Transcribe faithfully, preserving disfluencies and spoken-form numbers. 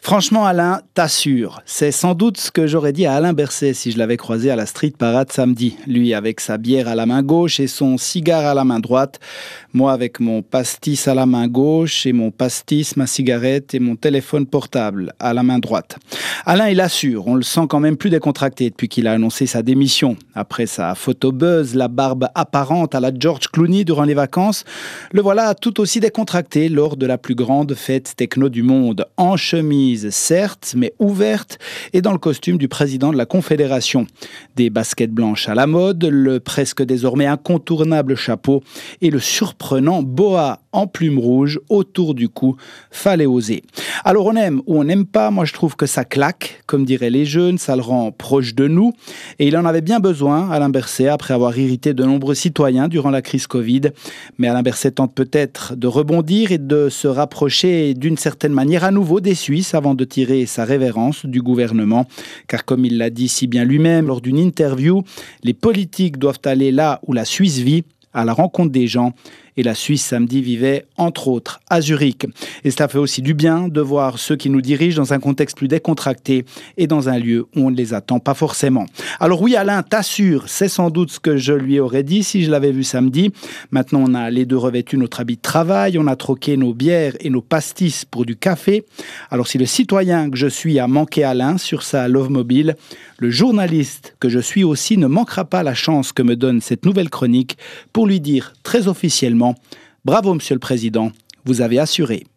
Franchement, Alain, t'assures. C'est sans doute ce que j'aurais dit à Alain Berset si je l'avais croisé à la street parade samedi. Lui avec sa bière à la main gauche et son cigare à la main droite. Moi avec mon pastis à la main gauche et mon pastis, ma cigarette et mon téléphone portable à la main droite. Alain, il assure. On le sent quand même plus décontracté depuis qu'il a annoncé sa démission. Après sa photo buzz, la barbe apparente à la George Clooney durant les vacances, le voilà tout aussi décontracté lors de la plus grande fête techno du monde. En chemise, certes, mais ouverte et dans le costume du président de la Confédération. Des baskets blanches à la mode, le presque désormais incontournable chapeau et le surprenant boa en plumes rouges autour du cou. Fallait oser. Alors on aime ou on n'aime pas, moi je trouve que ça claque, comme diraient les jeunes, ça le rend proche de nous. Et il en avait bien besoin, Alain Berset, après avoir irrité de nombreux citoyens durant la crise Covid. Mais Alain Berset tente peut-être de rebondir et de se rapprocher d'une certaine manière à nouveau des Suisses avant de tirer sa révérence du gouvernement. Car comme il l'a dit si bien lui-même lors d'une interview, les politiques doivent aller là où la Suisse vit, à la rencontre des gens. Et la Suisse, samedi, vivait, entre autres, à Zurich. Et cela fait aussi du bien de voir ceux qui nous dirigent dans un contexte plus décontracté et dans un lieu où on ne les attend pas forcément. Alors oui, Alain, t'assure, c'est sans doute ce que je lui aurais dit si je l'avais vu samedi. Maintenant, on a les deux revêtu notre habit de travail, on a troqué nos bières et nos pastis pour du café. Alors si le citoyen que je suis a manqué Alain sur sa Love Mobile, le journaliste que je suis aussi ne manquera pas la chance que me donne cette nouvelle chronique pour lui dire très officiellement: bravo, Monsieur le Président, vous avez assuré.